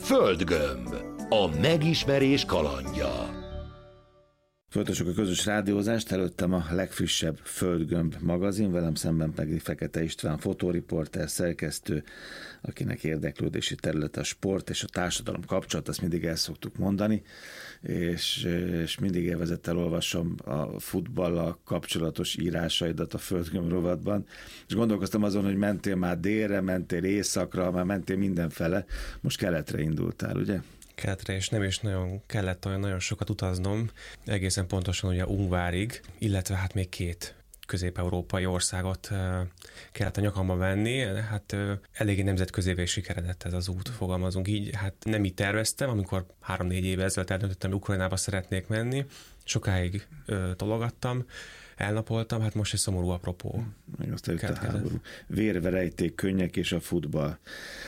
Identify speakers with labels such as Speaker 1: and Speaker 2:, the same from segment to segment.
Speaker 1: Földgömb. A megismerés kalandja.
Speaker 2: Folytassuk a közös rádiózást, előttem a legfrissebb Földgömb magazin, velem szemben pedig Fekete István, fotóriporter, szerkesztő, akinek érdeklődési területe a sport és a társadalom kapcsolat, azt mindig el szoktuk mondani, és mindig élvezettel olvasom a futballal kapcsolatos írásaidat a Földgömb rovatban, és gondolkoztam azon, hogy mentél már délre, mentél északra, már mentél mindenfele, most keletre indultál, ugye?
Speaker 3: Keletre, és nem is nagyon kellett olyan nagyon sokat utaznom, egészen pontosan ugye Ungvárig, illetve hát még 2 közép-európai országot kellett a nyakamba venni, hát eléggé nemzetközivé sikeredett ez az út, fogalmazunk így, hát nem így terveztem, amikor 3-4 éve ezelőtt eldöntöttem, hogy Ukrajnába szeretnék menni, sokáig tologattam, elnapoltam, hát most egy szomorú apropó.
Speaker 2: Meg aztán jött a háború. Vérverejték, könnyek és a futball.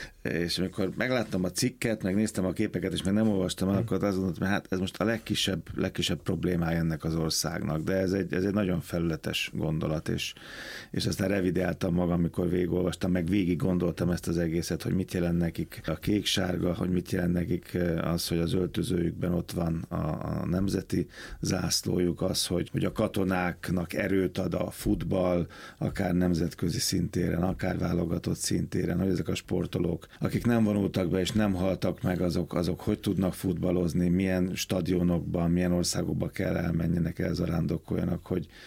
Speaker 2: És amikor megláttam a cikket, megnéztem a képeket, és meg nem olvastam el, akkor azt gondoltam, hogy hát ez most a legkisebb problémája ennek az országnak, de ez egy nagyon felületes gondolat, és aztán revideáltam magam, amikor végigolvastam, meg végig gondoltam ezt az egészet, hogy mit jelent nekik a kék-sárga, hogy mit jelent nekik az, hogy az öltözőjükben ott van a nemzeti zászlójuk, az, hogy a katonáknak erőt ad a futball, akár nemzetközi szintéren, akár válogatott szintéren, hogy ezek a sportolók, akik nem vonultak be és nem haltak meg, azok hogy tudnak futballozni, milyen stadionokban, milyen országokba kell elmenjenek, elzarándokoljanak,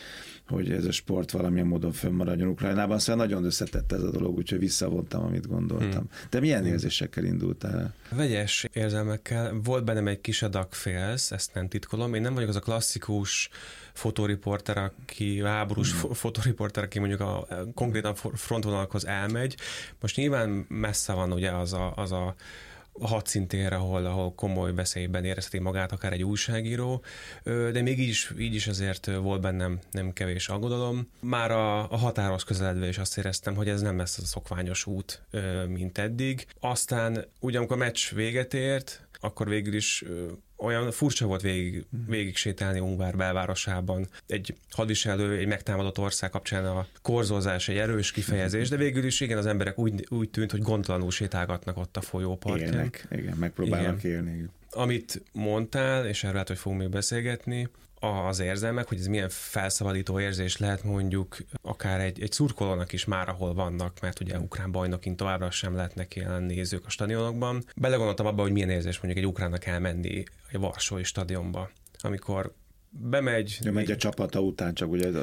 Speaker 2: hogy ez a sport valamilyen módon fönnmaradjon Ukrajnában. Szóval nagyon összetett ez a dolog, úgyhogy visszavontam, amit gondoltam. De milyen érzésekkel indultál?
Speaker 3: Vegyes érzelmekkel. Volt bennem egy kis adag félsz, ezt nem titkolom. Én nem vagyok az a klasszikus fotóriporter, háborús fotóriporter, aki mondjuk konkrétan frontvonalakhoz elmegy. Most nyilván messze van ugye az a hadszintér, ahol komoly veszélyben érezheti magát akár egy újságíró, de még így is azért volt bennem nem kevés aggodalom. Már a határhoz közeledve is azt éreztem, hogy ez nem lesz az a szokványos út, mint eddig. Aztán ugye amikor a meccs véget ért, akkor végül is olyan furcsa volt végig sétálni Ungvár belvárosában. Egy hadviselő, egy megtámadott ország kapcsán a korzózás egy erős kifejezés, de végül is igen, az emberek úgy tűnt, hogy gondtalanul sétálgatnak ott a folyópartján.
Speaker 2: Élnek, igen, megpróbálnak élni.
Speaker 3: Amit mondtál, és erről lehet, hogy fogunk még beszélgetni, az érzelmek, hogy ez milyen felszabadító érzés lehet mondjuk akár egy szurkolónak is már, ahol vannak, mert ugye ukrán bajnokin továbbra sem lehetnek jelen nézők a stadionokban. Belegondoltam abba, hogy milyen érzés mondjuk egy ukránnak elmenni egy varsói stadionba, amikor bemegy...
Speaker 2: Megy a csapata után, csak ugye...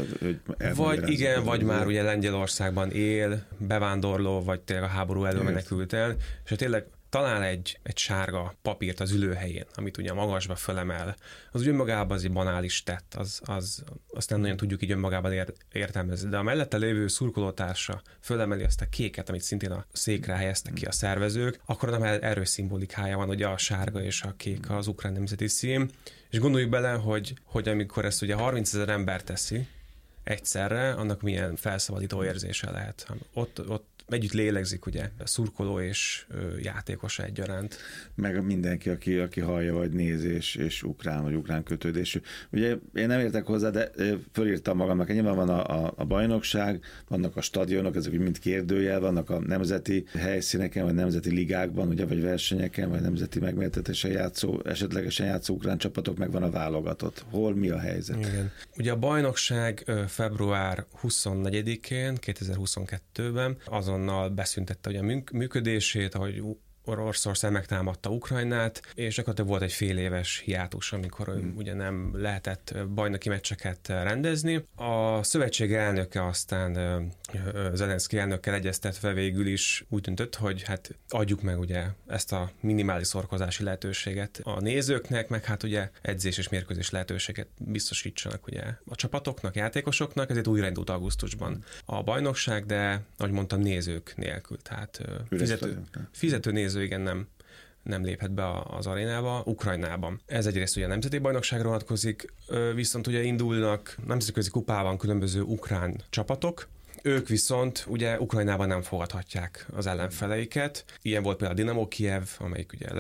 Speaker 3: Vagy igen, vagy már ugye Lengyelországban él, bevándorló, vagy tényleg a háború elől menekült el, és tényleg talál egy sárga papírt az ülőhelyén, amit ugye magasba fölemel, az ugye önmagában az egy banális tett, azt nem nagyon tudjuk így önmagában értelmezni, de a mellette lévő szurkolótársa fölemeli azt a kéket, amit szintén a székre helyeztek ki a szervezők, akkor nem erős szimbolikája van, ugye a sárga és a kék az ukrán nemzeti szín, és gondoljuk bele, hogy amikor ezt ugye 30 000 ember teszi egyszerre, annak milyen felszabadító érzése lehet. Ott együtt lélegzik, ugye, szurkoló és játékos egyaránt.
Speaker 2: Meg mindenki, aki hallja, vagy néz, és ukrán, vagy ukrán kötődésű. Ugye én nem értek hozzá, de fölírtam magamnak, nyilván van a bajnokság, vannak a stadionok, ezek mind kérdőjel, vannak a nemzeti helyszíneken, vagy nemzeti ligákban, ugye, vagy versenyeken, vagy nemzeti megmértetésen esetlegesen játszó ukrán csapatok, meg van a válogatott. Hol mi a helyzet? Igen.
Speaker 3: Ugye a bajnokság február 24-én, 2022-ben azonnal beszüntette ugye a működését, ahogy Oroszország megtámadta Ukrajnát, és gyakorlatilag volt egy fél éves hiátus, amikor ugye nem lehetett bajnoki meccseket rendezni. A szövetség elnöke aztán Zelenszky elnökkel egyeztetve végül is úgy döntött, hogy hát adjuk meg ugye ezt a minimális szorkozási lehetőséget a nézőknek, meg hát ugye edzés és mérkőzés lehetőséget biztosítsanak ugye a csapatoknak, játékosoknak, ezért újraindult augusztusban a bajnokság, de ahogy mondtam, nézők nélkül, tehát fizető néző igen nem léphet be az arénába, Ukrajnában. Ez egyrészt ugye a nemzeti bajnokságra vonatkozik, viszont ugye indulnak nemzetközi kupában különböző ukrán csapatok, ők viszont ugye Ukrajnában nem fogadhatják az ellenfeleiket. Ilyen volt például a Dinamo Kijev, amelyik ugye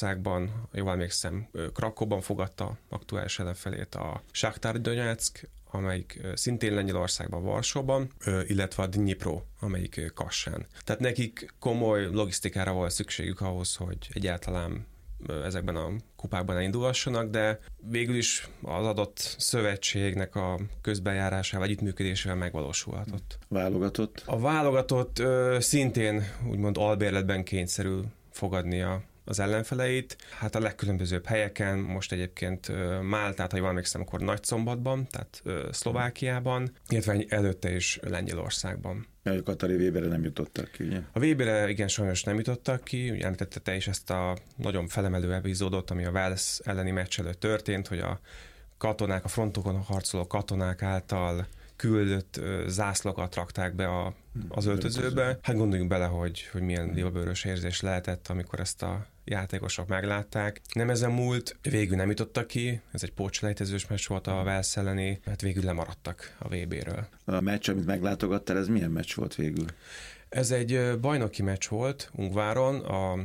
Speaker 3: Lengyelországban, jól emlékszem, Krakóban fogadta aktuális ellenfelét, a Shakhtar Donetsk, amelyik szintén Lengyelországban, Varsóban, illetve a Dnipro, amelyik Kassán. Tehát nekik komoly logisztikára volt szükségük ahhoz, hogy egyáltalán ezekben a kupákban elindulhassanak, de végül is az adott szövetségnek a közbenjárásával, együttműködésével megvalósulhatott.
Speaker 2: Válogatott?
Speaker 3: A válogatott szintén úgymond albérletben kényszerül fogadnia az ellenfeleit. Hát a legkülönbözőbb helyeken, most egyébként Máltát, ha jól emlékszem, akkor Nagyszombatban, tehát Szlovákiában, illetve előtte is Lengyelországban.
Speaker 2: A Katari Weberre nem jutottak ki, ugye?
Speaker 3: A Weberre igen, sajnos nem jutottak ki. Ugye említette te is ezt a nagyon felemelő epizódot, ami a Wales elleni meccs előtt történt, hogy a katonák, a frontokon harcoló katonák által küldött zászlókat rakták be az öltözőbe. Hát gondoljunk bele, hogy milyen libabőrös érzés lehetett, amikor ezt a játékosok meglátták. Nem ezen múlt, végül nem jutottak ki, ez egy pótselejtezős meccs volt a Wales elleni, hát végül lemaradtak a VB-ről.
Speaker 2: A meccs, amit meglátogattál, ez milyen meccs volt végül? Ez
Speaker 3: egy bajnoki meccs volt Ungváron,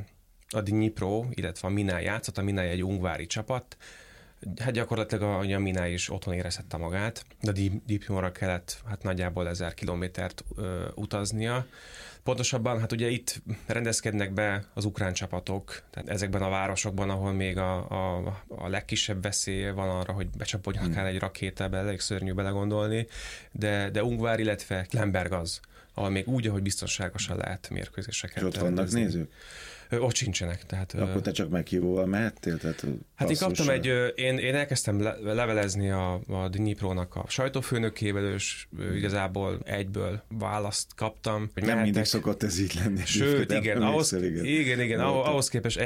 Speaker 3: a Dnipro, illetve a Minai játszott, a Minai egy ungvári csapat. Hát gyakorlatilag a Minai is otthon érezhette magát, de a Dnipróra kellett hát nagyjából 1000 kilométert utaznia. Pontosabban, hát ugye itt rendezkednek be az ukrán csapatok, tehát ezekben a városokban, ahol még a legkisebb veszély van arra, hogy becsapodjon akár egy rakétába, elég szörnyű belegondolni, de Ungvár, illetve Lemberg az, ahol még úgy, ahogy biztonságosan lehet mérkőzéseket.
Speaker 2: És ott vannak nézők?
Speaker 3: Ott sincsenek. Tehát,
Speaker 2: akkor te csak meghívóval mehettél?
Speaker 3: Hát én kaptam én elkezdtem levelezni a Dniprónak a sajtófőnökével, és igazából egyből választ kaptam. Hogy
Speaker 2: nem mindig szokott ez így lenni.
Speaker 3: Sőt, igen, ahhoz képest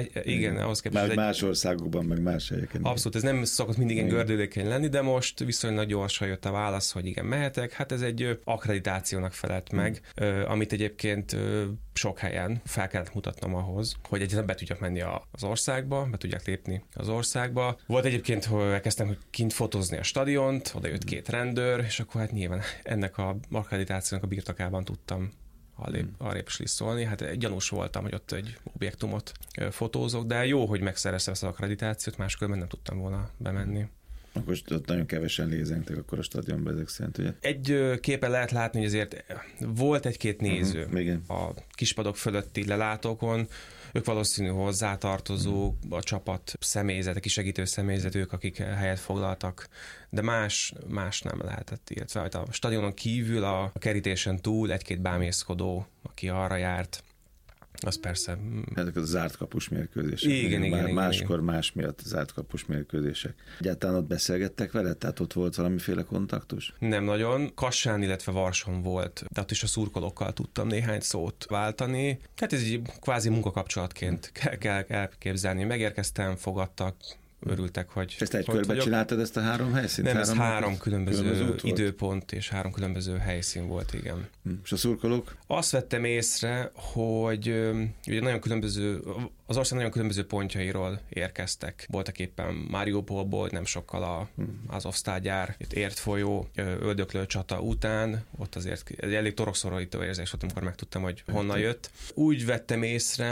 Speaker 2: más országokban, meg más helyeken.
Speaker 3: Abszolút, ez nem szokott mindig ilyen gördülékeny lenni, de most viszonylag gyorsan jött a válasz, hogy igen, mehetek. Hát ez egy akkreditációnak felelt meg, amit egyébként sok helyen fel kellett mutatnom ahhoz, hogy egyáltalán be tudjak menni az országba, be tudjak lépni az országba. Volt egyébként, hogy elkezdtem kint fotózni a stadiont, oda jött 2 rendőr, és akkor hát nyilván ennek a akkreditációnak a birtokában tudtam arrébb szólni. Hát gyanús voltam, hogy ott egy objektumot fotózok, de jó, hogy megszereztem ezt az akkreditációt, máskülönben nem tudtam volna bemenni.
Speaker 2: Akkor ott nagyon kevesen lézengtek akkor a stadionban ezek szerint, ugye?
Speaker 3: Egy képen lehet látni, hogy azért volt egy-két néző a kispadok fölötti lelátókon, ők valószínű hozzátartozók, a csapat személyzet, a kisegítő személyzet, ők, akik helyet foglaltak, de más nem lehetett, illetve a stadionon kívül a kerítésen túl egy-két bámészkodó, aki arra járt, az persze.
Speaker 2: Ezek az zárt kapus mérkőzések.
Speaker 3: Igen.
Speaker 2: Máskor más miatt zárt kapus mérkőzések. Egyáltalán ott beszélgettek veled? Tehát ott volt valamiféle kontaktus? Nem
Speaker 3: nagyon. Kassán, illetve Varson volt, de ott is a szurkolókkal tudtam néhány szót váltani. Hát ez egy kvázi munkakapcsolatként kell elképzelni. Megérkeztem, fogadtak, örültek, hogy...
Speaker 2: Ezt egy körbe csináltad ezt a 3 helyszínt?
Speaker 3: Nem, ez 3 különböző időpont és 3 különböző helyszín volt, igen.
Speaker 2: És a szurkolók? Azt
Speaker 3: vettem észre, hogy ugye nagyon különböző, az ország nagyon különböző pontjairól érkeztek. Voltak éppen Mariupolból, nem sokkal az Azovsztál-gyár, itt ért folyó, öldöklő csata után, ott azért egy elég torokszorító érzés volt, amikor megtudtam, hogy honnan jött. Úgy vettem észre,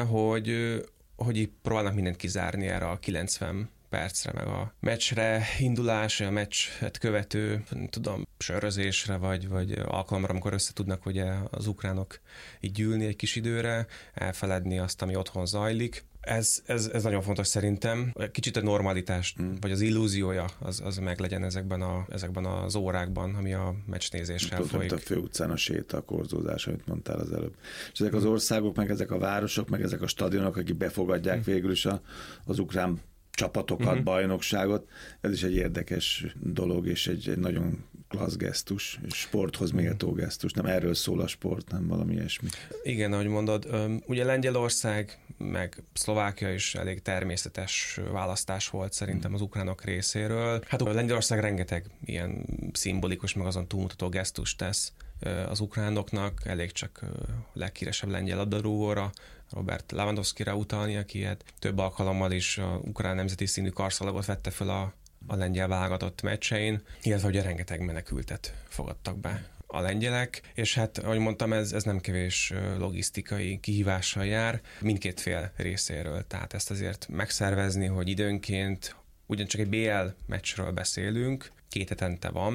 Speaker 3: hogy így próbálnak mindent kizárni erre a 90 percre, meg a meccsre indulás, a meccset követő, nem tudom, sörözésre, vagy alkalomra, amikor összetudnak ugye az ukránok így gyűlni egy kis időre, elfeledni azt, ami otthon zajlik. Ez nagyon fontos szerintem. Kicsit a normalitást, vagy az illúziója az meglegyen ezekben az órákban, ami a meccsnézéssel folyik.
Speaker 2: A főutcán a séta, a korzózás, amit mondtál az előbb. És ezek az országok, meg ezek a városok, meg ezek a stadionok, akik befogadják végül is az ukrán csapatokat, bajnokságot. Ez is egy érdekes dolog, és egy nagyon klassz gesztus, sporthoz méltó gesztus. Nem erről szól a sport, nem valami ilyesmi.
Speaker 3: Igen, ahogy mondod, ugye Lengyelország, meg Szlovákia is elég természetes választás volt szerintem az ukránok részéről. Hát a Lengyelország rengeteg ilyen szimbolikus, meg azon túlmutató gesztust tesz az ukránoknak, elég csak a leghíresebb lengyel labdarúgóra, Robert Lewandowskira utalni, aki több alkalommal is a ukrán nemzeti színű karszalagot vette föl a lengyel válogatott meccsein, illetve ugye rengeteg menekültet fogadtak be a lengyelek, és hát, ahogy mondtam, ez nem kevés logisztikai kihívással jár mindkét fél részéről, tehát ezt azért megszervezni, hogy időnként ugyancsak egy BL meccsről beszélünk, 2 hetente van,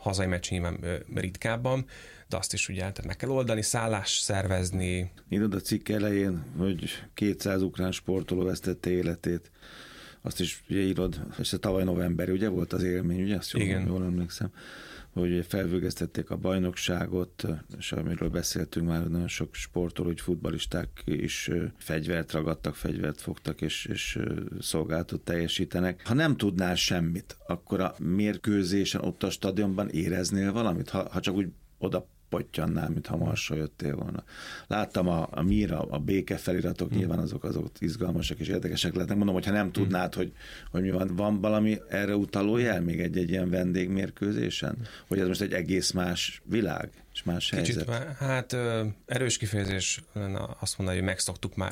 Speaker 3: hazai meccs nyilván ritkábban, de azt is ugye tehát meg kell oldani, szállás szervezni.
Speaker 2: Írod a cikk elején, hogy 200 ukrán sportoló vesztette életét. Azt is ugye írod, és tavaly novemberi, ugye volt az élmény, ugye? Azt jól emlékszem, hogy felfüggesztették a bajnokságot, és amiről beszéltünk már, nagyon sok sportoló, hogy futballisták is fegyvert ragadtak, fegyvert fogtak, és szolgálatot teljesítenek. Ha nem tudnál semmit, akkor a mérkőzésen ott a stadionban éreznél valamit? Ha csak úgy oda pottyannál, mintha Marsról jöttél volna. Láttam a Míra, a béke feliratok, nyilván azok izgalmasak és érdekesek lehetnek. Mondom, hogyha nem tudnád, hogy mi van valami erre utaló jel még egy ilyen vendégmérkőzésen? Hogy ez most egy egész más világ és más helyzet?
Speaker 3: Hát erős kifejezés azt mondani, hogy megszoktuk már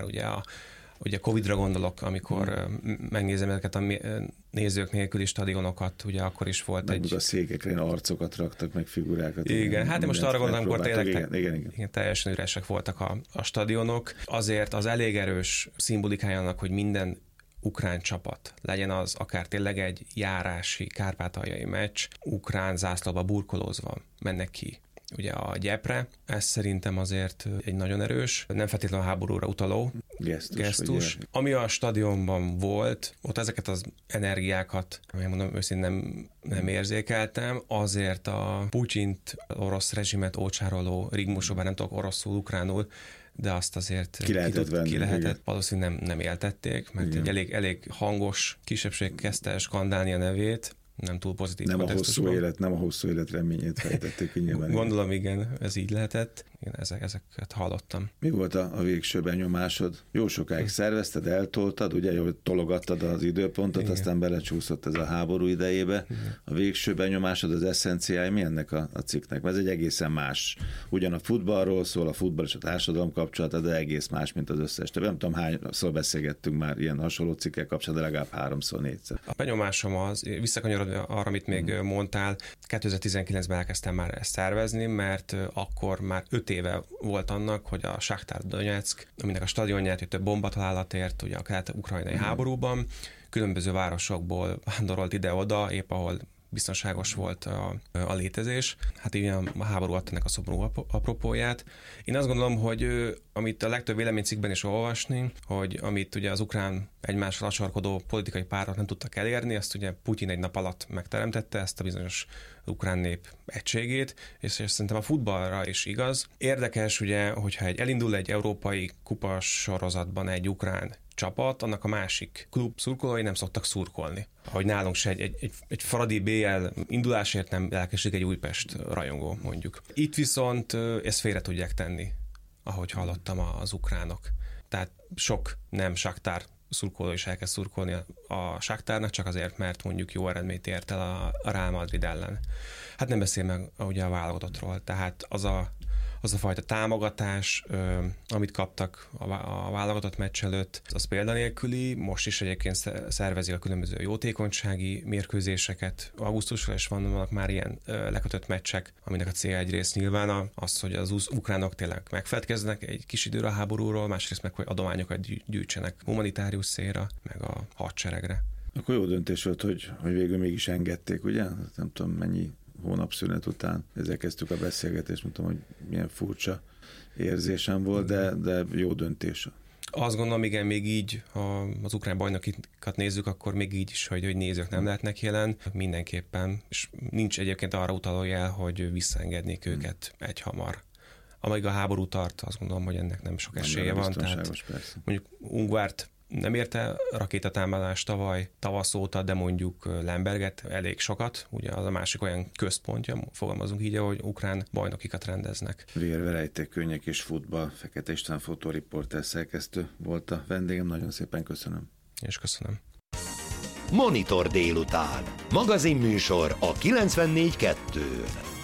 Speaker 3: ugye Covid-ra gondolok, amikor megnézem ezeket a nézők nélküli stadionokat, ugye akkor is volt
Speaker 2: meg a székekre arcokat raktak, meg figurákat.
Speaker 3: Igen, hát én most arra gondolom, amikor tényleg
Speaker 2: igen.
Speaker 3: Teljesen üresek voltak a stadionok. Azért az elég erős szimbolikája annak, hogy minden ukrán csapat, legyen az akár tényleg egy járási, kárpátaljai meccs, ukrán zászlóba burkolózva mennek ki ugye a gyepre. Ez szerintem azért egy nagyon erős, nem feltétlenül a háborúra utaló gesztus. Ami a stadionban volt, ott ezeket az energiákat, mondom őszintén nem érzékeltem, azért a Putyint, orosz rezsimet ócsároló rigmusokban, nem tudok oroszul, ukránul, de azt azért
Speaker 2: ki lehetett,
Speaker 3: valószínűleg nem éltették, mert egy elég hangos kisebbség kezdte skandálni a nevét, nem túl pozitív kontextusban.
Speaker 2: Nem a hosszú élet reményét fejtették ki nyilván.
Speaker 3: Gondolom, igen, ez így lehetett. Igen, ezeket hallottam.
Speaker 2: Mi volt a végső benyomásod? Jó sokáig szervezted, eltoltad, ugye, jól tologattad az időpontot, igen. Aztán belecsúszott ez a háború idejébe. Igen. A végső benyomásod, az eszenciája mi ennek a cikknek? Mert ez egy egészen más. Ugyan a futballról szól, a futball és a társadalom kapcsolata, de egész más, mint az összes. Nem tudom, hányszor beszélgettünk már ilyen hasonló cikkek kapcsolatban, de legalább 3-4-szer.
Speaker 3: A benyomásom az, visszakanyarodva arra, amit még mondtál, 2019-ben elkezdtem már ezt szervezni, mert akkor már 5 éve volt annak, hogy a Shakhtar Donetsk, aminek a stadionját több bombatalálatért, ugye a kelet-ukrajnai háborúban, különböző városokból vándorolt ide-oda, épp ahol biztonságos volt a létezés. Hát igen, a háború adta ennek a szomorú apropóját. Én azt gondolom, hogy amit a legtöbb véleménycikkben is olvasni, hogy amit ugye az ukrán egymással acsarkodó politikai párat nem tudtak elérni, azt ugye Putyin egy nap alatt megteremtette, ezt a bizonyos ukrán nép egységét, és szerintem a futballra is igaz. Érdekes ugye, hogyha elindul egy európai kupas sorozatban egy ukrán csapat, annak a másik klub szurkolói nem szoktak szurkolni. Ahogy nálunk se egy Fradi BL indulásért nem lelkesedik egy Újpest rajongó, mondjuk. Itt viszont ezt félre tudják tenni, ahogy hallottam az ukránok. Tehát sok nem Shakhtar szurkoló is elkezd szurkolni a Shakhtárnak, csak azért, mert mondjuk jó eredményt ért el a Real Madrid ellen. Hát nem beszél meg ugye a válogatottról, tehát az a fajta támogatás, amit kaptak a válogatott meccs előtt, az példanélküli. Most is egyébként szervezi a különböző jótékonysági mérkőzéseket. Augusztusra is vannak már ilyen lekötött meccsek, aminek a célja egyrészt nyilván az, hogy az ukránok tényleg megfeledkeznek egy kis időre a háborúról, másrészt meg, hogy adományokat gyűjtsenek humanitárius célra, meg a hadseregre. Akkor
Speaker 2: jó döntés volt, hogy végül mégis engedték, ugye? Nem tudom, mennyi hónapszünet után ezzel kezdtük a beszélgetést, mondtam, hogy milyen furcsa érzésem volt, de jó döntés.
Speaker 3: Azt gondolom, igen, még így, ha az ukrán bajnokikat nézzük, akkor még így is, hogy nézők nem lehetnek jelen, mindenképpen, és nincs egyébként arra utaló jel, hogy visszaengednék őket egyhamar. Amíg a háború tart, azt gondolom, hogy ennek nem sok esélye van. Tehát mondjuk Ungvárt nem érte rakétatámadás tavasz óta, de mondjuk Lemberget elég sokat, ugye az a másik olyan központja, fogalmazunk így, hogy ukrán bajnokikat rendeznek.
Speaker 2: Vérverejték, könnyek és futball, Fekete István fotóriporter szerkesztő volt a vendégem, nagyon szépen köszönöm.
Speaker 3: És köszönöm.
Speaker 1: Monitor délután. Magazinműsor a 94.2-n.